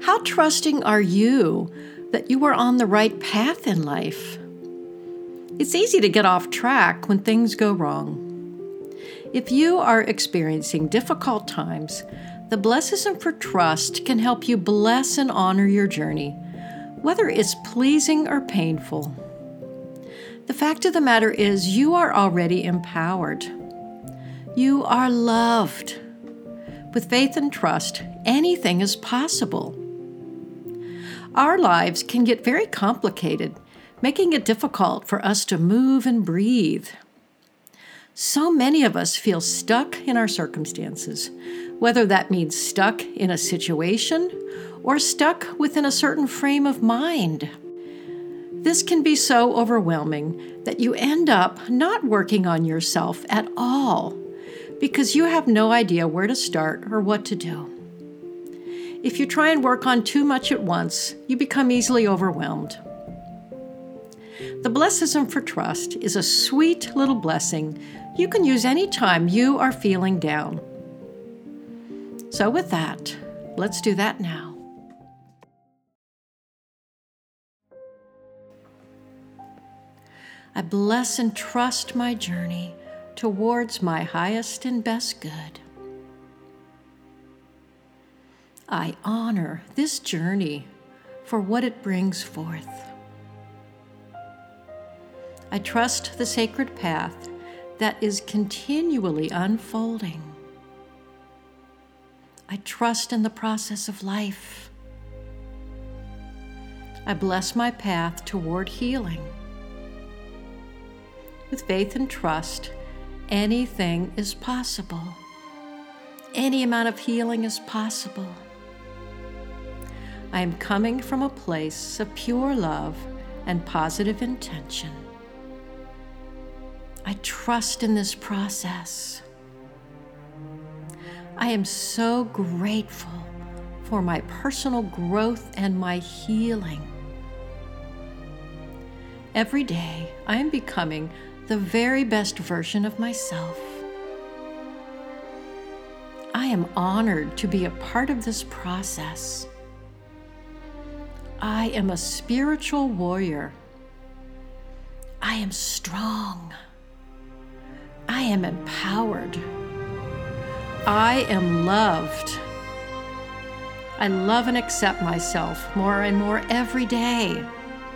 How trusting are you that you are on the right path in life? It's easy to get off track when things go wrong. If you are experiencing difficult times, the Blessism for Trust can help you bless and honor your journey, whether it's pleasing or painful. The fact of the matter is, you are already empowered. You are loved. With faith and trust, anything is possible. Our lives can get very complicated, making it difficult for us to move and breathe. So many of us feel stuck in our circumstances, whether that means stuck in a situation or stuck within a certain frame of mind. This can be so overwhelming that you end up not working on yourself at all because you have no idea where to start or what to do. If you try and work on too much at once, you become easily overwhelmed. The Blessism for Trust is a sweet little blessing you can use anytime you are feeling down. So with that, let's do that now. I bless and trust my journey towards my highest and best good. I honor this journey for what it brings forth. I trust the sacred path that is continually unfolding. I trust in the process of life. I bless my path toward healing. With faith and trust, anything is possible. Any amount of healing is possible. I am coming from a place of pure love and positive intention. I trust in this process. I am so grateful for my personal growth and my healing. Every day, I am becoming the very best version of myself. I am honored to be a part of this process. I am a spiritual warrior. I am strong. I am empowered. I am loved. I love and accept myself more and more every day.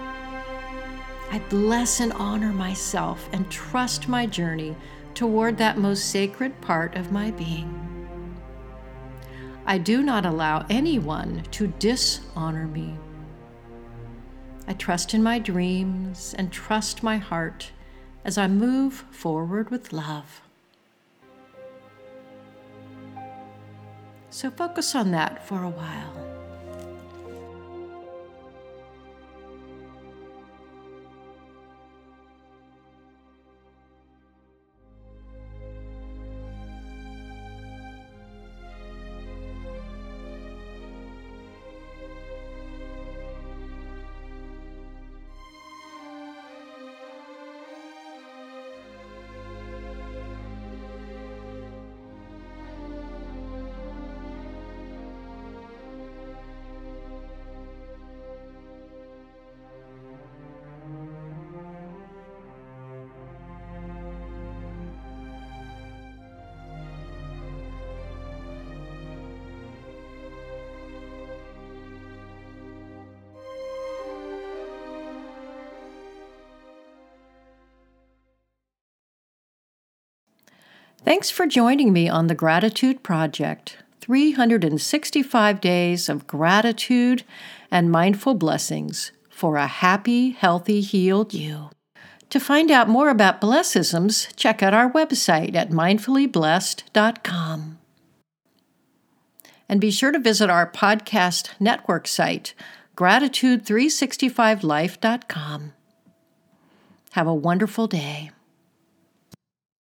I bless and honor myself and trust my journey toward that most sacred part of my being. I do not allow anyone to dishonor me. I trust in my dreams and trust my heart as I move forward with love. So focus on that for a while. Thanks for joining me on the Gratitude Project, 365 days of gratitude and mindful blessings for a happy, healthy, healed you. To find out more about Blessisms, check out our website at mindfullyblessed.com. And be sure to visit our podcast network site, gratitude365life.com. Have a wonderful day.